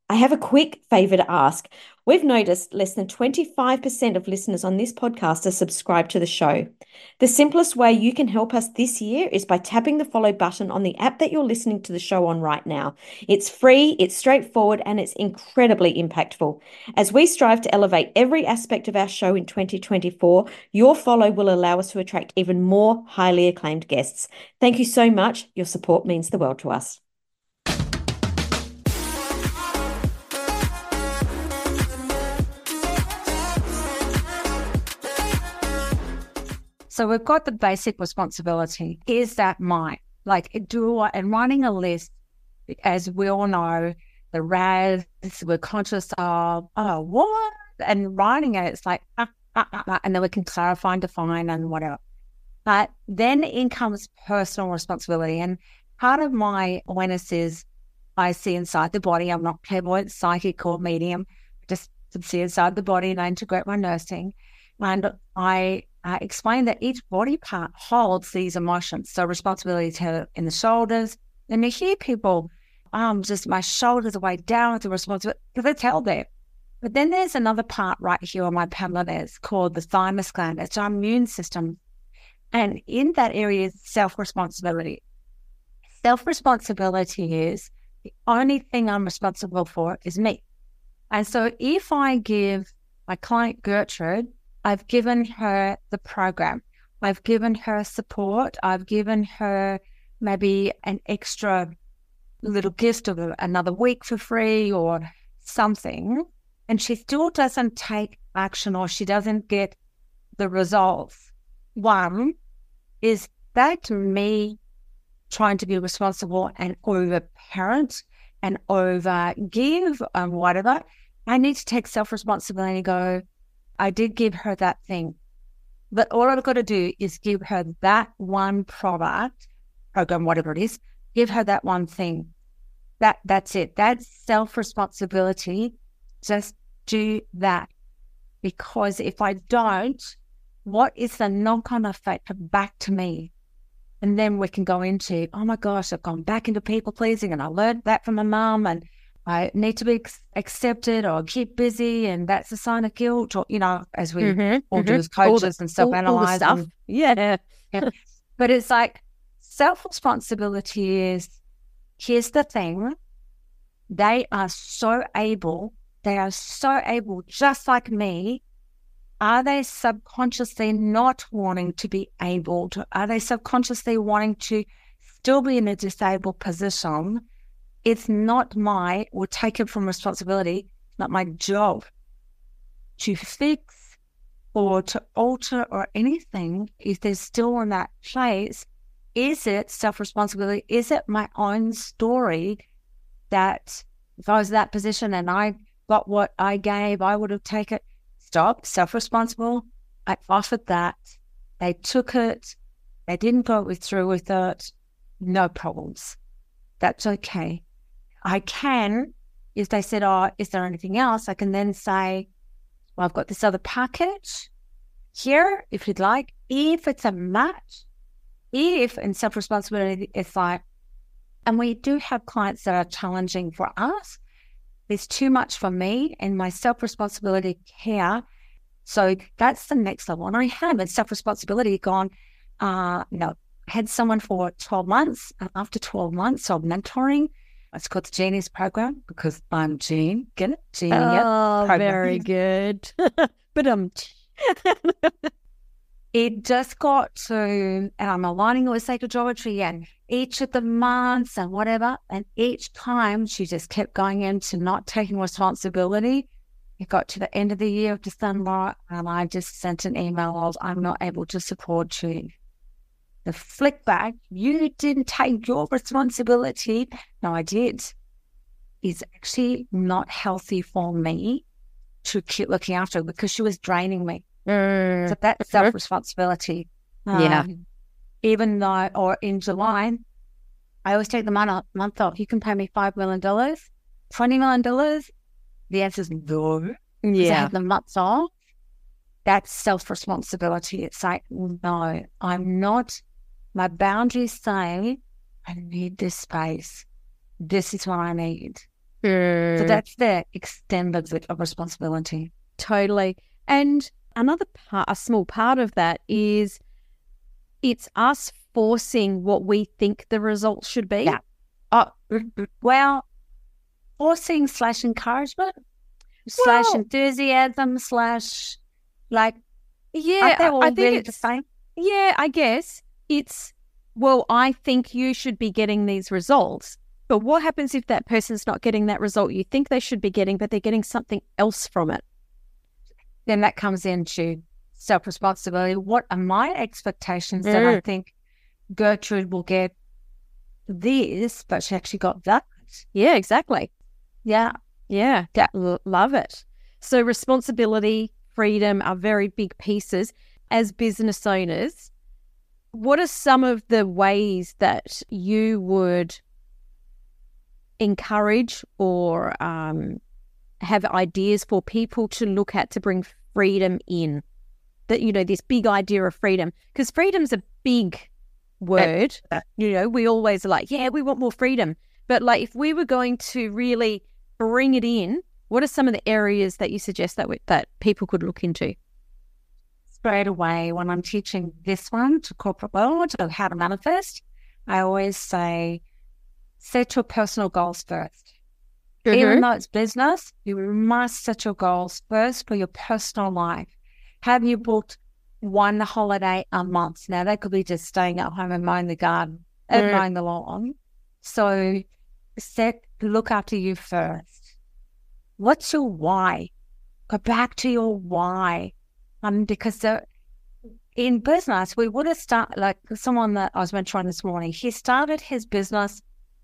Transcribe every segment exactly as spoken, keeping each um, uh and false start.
I have a quick favor to ask. We've noticed less than twenty-five percent of listeners on this podcast are subscribed to the show. The simplest way you can help us this year is by tapping the follow button on the app that you're listening to the show on right now. It's free, it's straightforward, and it's incredibly impactful. As we strive to elevate every aspect of our show in twenty twenty-four, your follow will allow us to attract even more highly acclaimed guests. Thank you so much. Your support means the world to us. So we've got the basic responsibility. Is that mine? Like, do I, and writing a list, as we all know, the R A S, we're conscious of, oh, what? And writing it, it's like, ah, ah, ah, ah, and then we can clarify and define and whatever. But then in comes personal responsibility. And part of my awareness is I see inside the body. I'm not clairvoyant, psychic, or medium. I just see inside the body and I integrate my nursing. And I uh, explain that each body part holds these emotions. So responsibility to, in the shoulders. And you hear people, um, just my shoulders are way down with the responsibility, because it's held there. But then there's another part right here on my pelvis called the thymus gland. It's our immune system. And in that area is self-responsibility. Self-responsibility is the only thing I'm responsible for is me. And so if I give my client Gertrude, I've given her the program. I've given her support. I've given her maybe an extra little gift of another week for free or something. And she still doesn't take action or she doesn't get the results. One is that me trying to be responsible and over parent and over give and whatever. I need to take self-responsibility and go, I did give her that thing. But all I've got to do is give her that one product, program, whatever it is, give her that one thing. That That's it. That's self-responsibility. Just do that. Because if I don't, what is the knock-on effect back to me? And then we can go into, oh my gosh, I've gone back into people-pleasing and I learned that from my mum and I need to be ex- accepted or keep busy, and that's a sign of guilt, or, you know, as we Mm-hmm, all mm-hmm. do as coaches all the, and self-analyze. all, all the stuff. And, yeah. yeah. But it's like self-responsibility is, here's the thing, they are so able, they are so able, just like me. Are they subconsciously not wanting to be able to? Are they subconsciously wanting to still be in a disabled position? It's not my, or take it from responsibility, not my job to fix or to alter or anything. If they're still in that place, is it self-responsibility? Is it my own story that if I was in that position and I got what I gave, I would have taken it? Stop, self-responsible. I offered that. They took it. They didn't go through with it. No problems. That's okay. I can, if they said, oh, is there anything else? I can then say, well, I've got this other package here, if you'd like. If it's a match, if in self-responsibility, it's like, and we do have clients that are challenging for us. There's too much for me and my self-responsibility care. So that's the next level. And I have in self-responsibility gone, uh, you know, had someone for twelve months. And after twelve months of mentoring, it's called the Genius Program because I'm Jean. Get it? Genius Oh, Program. very good. But um, it just got to, and I'm aligning it with sacred geometry and each of the months and whatever. And each time she just kept going into not taking responsibility. It got to the end of the year of December and I just sent an email of, I'm not able to support you. The flick back, you didn't take your responsibility. No, I did. Is actually not healthy for me to keep looking after her because she was draining me. mm, So that's self-responsibility. Yeah. Um, even though, or in July, I always take the month, month off. You can pay me five million dollars, twenty million dollars. The answer is no. Because I yeah. have the months off. That's self-responsibility. It's like, no, I'm not. My boundaries say, I need this space. This is what I need. So that's the extent of, it, of responsibility. Totally. And another part, a small part of that is it's us forcing what we think the results should be. Yeah. Oh, well, forcing slash encouragement slash Well, enthusiasm slash like, yeah, aren't they all I think really it's the same? Yeah, I guess it's, well, I think you should be getting these results. But what happens if that person's not getting that result you think they should be getting, but they're getting something else from it? Then that comes into self-responsibility. What are my expectations Mm. that I think Gertrude will get this, but she actually got that? Yeah, exactly. Yeah. Yeah, that, l- love it. So responsibility, freedom are very big pieces. As business owners, what are some of the ways that you would encourage or um, have ideas for people to look at to bring freedom in? That, you know, this big idea of freedom, because freedom's a big word. Uh, You know, we always are like, yeah, we want more freedom. But like, if we were going to really bring it in, what are some of the areas that you suggest that we, that people could look into? Straight away, when I'm teaching this one to corporate world of how to manifest, I always say, set your personal goals first. Even though it's business, you must set your goals first for your personal life. Have you booked one holiday a month? Now, that could be just staying at home and mowing the garden and Mm. mowing the lawn. So set, look after you first. What's your why? Go back to your why. Um, because the, in business, we would have started, like someone that I was mentoring this morning, he started his business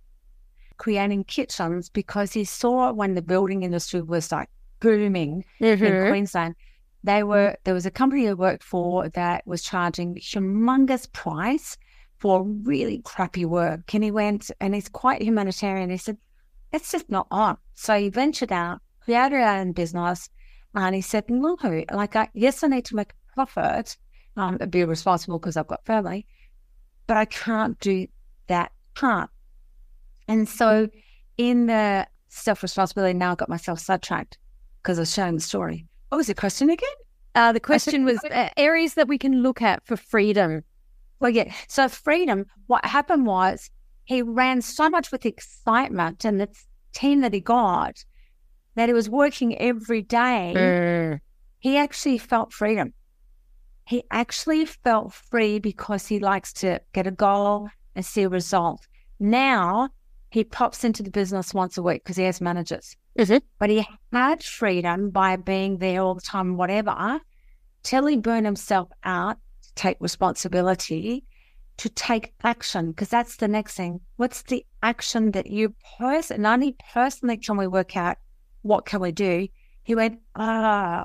creating kitchens because he saw when the building industry was like booming in Queensland, they were there was a company he worked for that was charging humongous price for really crappy work. And he went, and he's quite humanitarian. He said, "It's just not on." So he ventured out, created our own business, and he said, "No, like I, yes, I need to make a profit, um, and be responsible because I've got family, but I can't do that part." And so in the self-responsibility, now I got myself sidetracked because I was sharing the story. What was the question again? Uh, the question was uh, areas that we can look at for freedom. Well, yeah. So freedom, what happened was he ran so much with excitement and the team that he got that he was working every day. Mm. He actually felt freedom. He actually felt free because he likes to get a goal and see a result. Now, he pops into the business once a week because he has managers. Is it? But he had freedom by being there all the time, whatever, till he burned himself out to take responsibility, to take action, because that's the next thing. What's the action that you person, not only personally can we work out what can we do? He went, ah,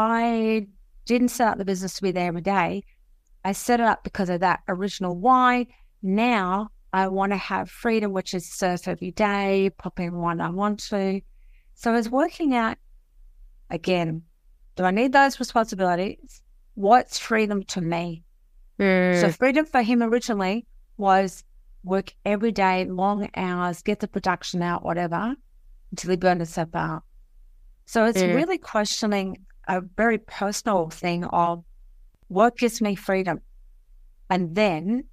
I didn't set up the business to be there every day. I set it up because of that original why. Now I want to have freedom, which is surf every day, pop in when I want to. So I was working out, again, do I need those responsibilities? What's freedom to me? Mm. So freedom for him originally was work every day, long hours, get the production out, whatever, until he burned himself out. So it's Mm. really questioning a very personal thing of what gives me freedom? And then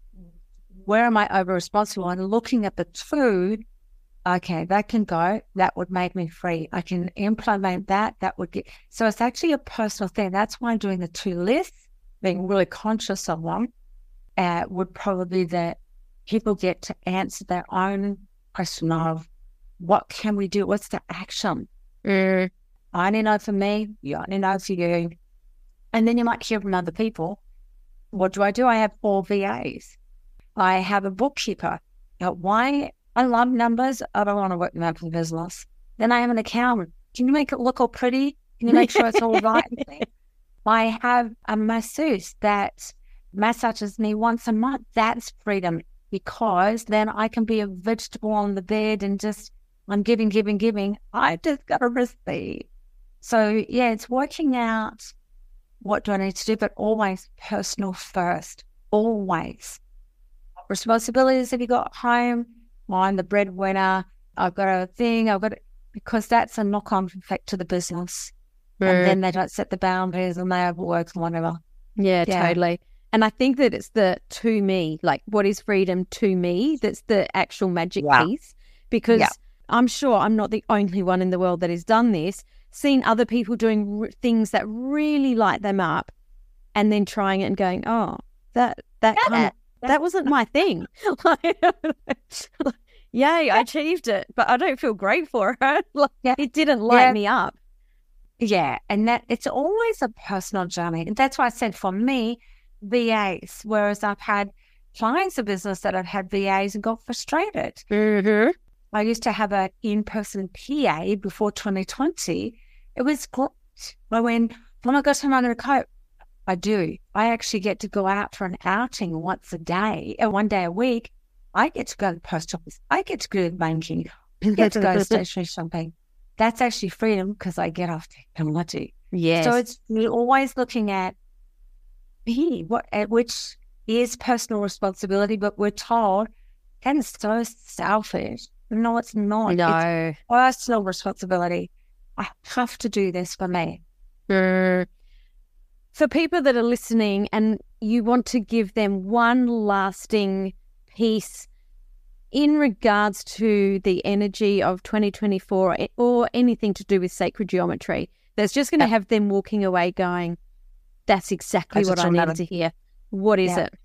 where am I over responsible? And looking at the two, okay, that can go, that would make me free. I can implement that, that would get, so it's actually a personal thing. That's why I'm doing the two lists, being really conscious of them, uh, would probably be that people get to answer their own question of what can we do? What's the action? Mm. I only know for me, you only know for you. And then you might hear from other people. What do I do? I have four V As. I have a bookkeeper. Now, why? I love numbers. I don't want to work them out for the business. Then I have an accountant. Can you make it look all pretty? Can you make sure it's all right? I have a masseuse that massages me once a month. That's freedom, because then I can be a vegetable on the bed and just, I'm giving, giving, giving. I just got to receive. So, yeah, it's working out what do I need to do, but always personal first. Always. Responsibilities have you got at home? I'm the breadwinner. I've got a thing, I've got to, because that's a knock-on effect to the business. Mm. And then they don't set the boundaries and they overwork and whatever. Yeah, yeah, totally. And I think that it's the to me, like what is freedom to me, that's the actual magic yeah. piece. Because yeah. I'm sure I'm not the only one in the world that has done this, seen other people doing r- things that really light them up and then trying it and going, oh, that that yeah. kind of, that wasn't my thing. Yay, I achieved it, but I don't feel great for it. Like, yeah. It didn't light yeah. me up. Yeah, and that it's always a personal journey. And that's why I said for me, V As, whereas I've had clients of business that have had V As and got frustrated. Mm-hmm. I used to have an in-person P A before twenty twenty. It was great. I went, oh my gosh, I'm under a coat. I do. I actually get to go out for an outing once a day, and one day a week. I get to go to the post office. I get to go to banking. I get to go to stationery shopping. That's actually freedom because I get off technology. Yes. So it's we're always looking at B, what which is personal responsibility, but we're told that is so selfish. No, it's not. No. It's personal responsibility. I have to do this for me. Mm. For people that are listening and you want to give them one lasting piece in regards to the energy of twenty twenty-four or anything to do with sacred geometry, that's just going to yeah. have them walking away going, that's exactly I what I needed to hear. What is yeah. it?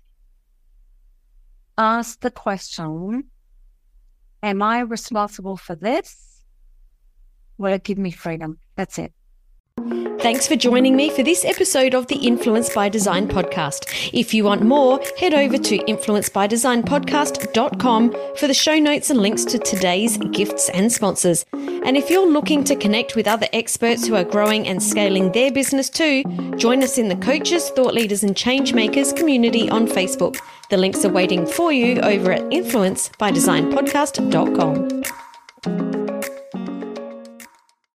Ask the question, am I responsible for this? Will it give me freedom? That's it. Thanks for joining me for this episode of the Influence by Design podcast. If you want more, head over to influence by design podcast dot com for the show notes and links to today's gifts and sponsors. And if you're looking to connect with other experts who are growing and scaling their business too, join us in the Coaches, Thought Leaders and Change Makers community on Facebook. The links are waiting for you over at influence by design podcast dot com.